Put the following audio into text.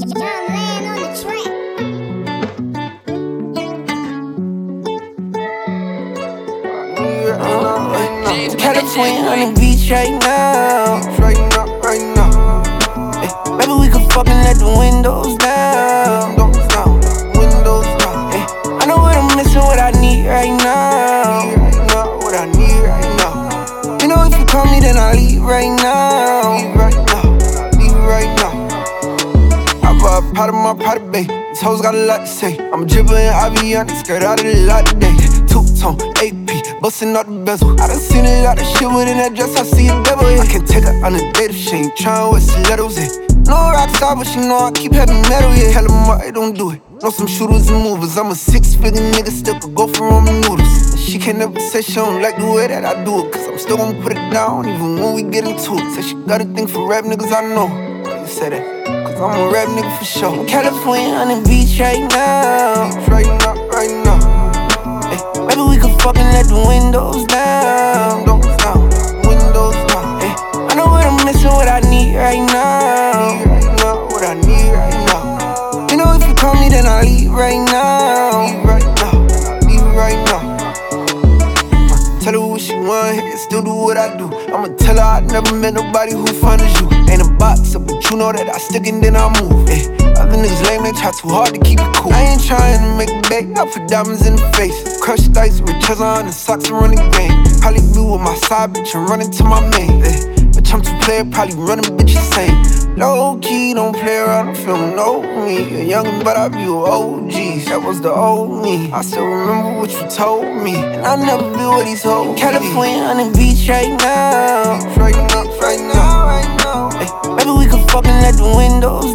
Young land on the track. California on the beach right now. Right now. Ay, maybe we can fucking let the windows down. Windows down. Ay, I know what I'm missing, what I need right now. What I need right now. You know if you call me, then I'll leave right now. Leave right now. I bought a pot of my pot of bay. These hoes got a lot to say. I'm drippin' in Avion, skirt out of the lot today. Two-tone, AP, bustin' out the bezel. I done seen a lot of shit within that dress, I see a devil, yeah. I can't take her on a date if she ain't tryna with stilettos, yeah. No rock star, but she know I keep having metal, yeah. Tell 'em I don't do it. Know some shooters and movers. I'm a six-figure nigga, still could go for ramen noodles. And she can't never say she don't like the way that I do it, cause I'm still gon' put it down, even when we get into it. Say she got a thing for rap niggas, I know. Why you say that? Cause I'm a rap nigga for sure. California on the beach right now. Right now. Ay, maybe we can fucking let the windows down. Windows down. Ay, I know what I'm missing, what I need right now. What I need right now. You know if you call me, then I'll leave right now. Leave right now. Tell her what she want, and still do what I do. I'ma tell her I never met nobody who fun as you. Ain't a boxer, but you know that I stick and then I move. Ay, other niggas lame, they try too hard to keep it cool. I ain't trying to make it big, I put diamonds in the face. Crushed ice with treasure on and socks and run the game. Probably be with my side bitch and run into my main. Ay, bitch, I'm too player, probably running bitches same. Low key, don't play around, I'm feeling old me. A youngin', but I be with OGs. That was the old me. I still remember what you told me, and I never be with these hoes. California on the beach right now. Right now. Ay, maybe we can fucking let the windows